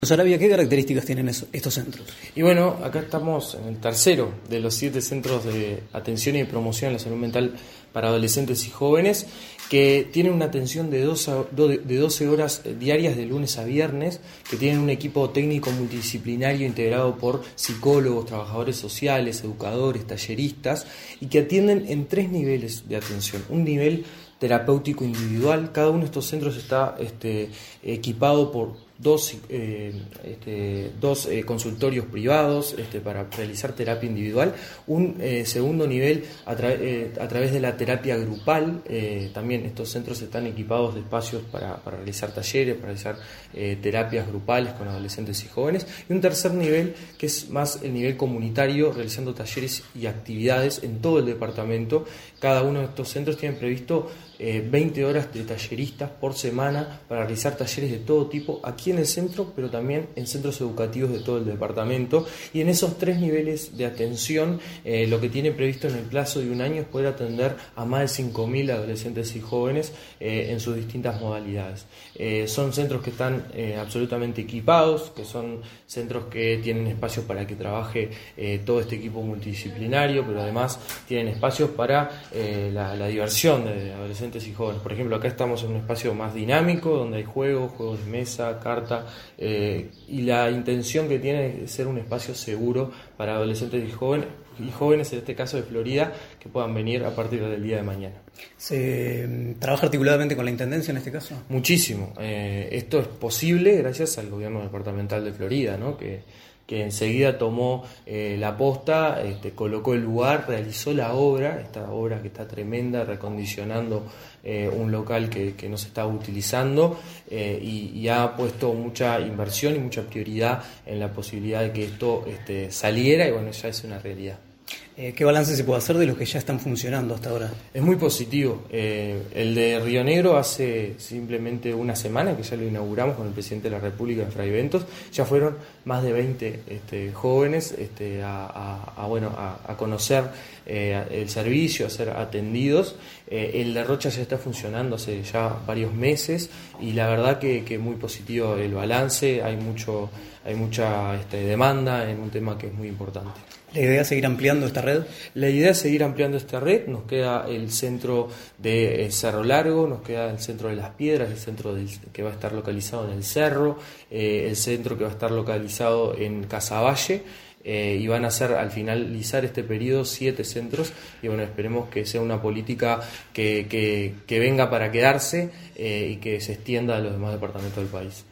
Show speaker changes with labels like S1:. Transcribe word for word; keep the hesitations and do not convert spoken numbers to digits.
S1: Sarabia, ¿qué características tienen eso, estos centros?
S2: Y bueno, acá estamos en el tercero de los siete centros de atención y promoción en la salud mental para adolescentes y jóvenes, que tienen una atención de doce horas diarias de lunes a viernes, que tienen un equipo técnico multidisciplinario integrado por psicólogos, trabajadores sociales, educadores, talleristas, y que atienden en tres niveles de atención. Un nivel terapéutico individual. Cada uno de estos centros está este, equipado por dos, eh, este, dos eh, consultorios privados este, para realizar terapia individual. Un eh, segundo nivel a, tra- eh, a través de la terapia grupal. Eh, también estos centros están equipados de espacios para, para realizar talleres, para realizar eh, terapias grupales con adolescentes y jóvenes. Y un tercer nivel que es más el nivel comunitario, realizando talleres y actividades en todo el departamento. Cada uno de estos centros tiene previsto eh, veinte horas de talleristas por semana para realizar talleres de todo tipo aquí en el centro, pero también en centros educativos de todo el departamento. Y en esos tres niveles de atención, eh, lo que tiene previsto en el plazo de un año es poder atender a más de cinco mil adolescentes y jóvenes eh, en sus distintas modalidades. Eh, son centros que están eh, absolutamente equipados, que son centros que tienen espacios para que trabaje eh, todo este equipo multidisciplinario, pero además tienen espacios para eh, la, la diversión de adolescentes y jóvenes. Por ejemplo, acá estamos en un espacio más dinámico, donde hay juegos, juegos de mesa, carta, eh, y la intención que tiene es ser un espacio seguro para adolescentes y jóvenes, y jóvenes en este caso de Florida, que puedan venir a partir del día de mañana.
S1: ¿Se trabaja articuladamente con la Intendencia en este caso?
S2: Muchísimo. Eh, esto es posible gracias al gobierno departamental de Florida, ¿no? que que enseguida tomó eh, la posta, este, colocó el lugar, realizó la obra, esta obra que está tremenda, recondicionando eh, un local que, que no se estaba utilizando, eh, y, y ha puesto mucha inversión y mucha prioridad en la posibilidad de que esto este, saliera, y bueno, ya es una realidad.
S1: Eh, ¿Qué balance se puede hacer de los que ya están funcionando hasta ahora?
S2: Es muy positivo. Eh, el de Río Negro hace simplemente una semana que ya lo inauguramos con el presidente de la República en Fray Bentos. Ya fueron más de veinte este, jóvenes este, a, a, a, bueno, a, a conocer eh, el servicio, a ser atendidos. Eh, el de Rocha ya está funcionando hace ya varios meses y la verdad que, que muy positivo el balance. Hay mucho, hay mucha este, demanda en un tema que es muy importante.
S1: ¿La idea es seguir ampliando esta red?
S2: La idea es seguir ampliando esta red. Nos queda el centro de Cerro Largo, nos queda el centro de Las Piedras, el centro del, que va a estar localizado en el Cerro, eh, el centro que va a estar localizado en Casaballe, eh, y van a ser al finalizar este periodo siete centros, y bueno, esperemos que sea una política que, que, que venga para quedarse eh, y que se extienda a los demás departamentos del país.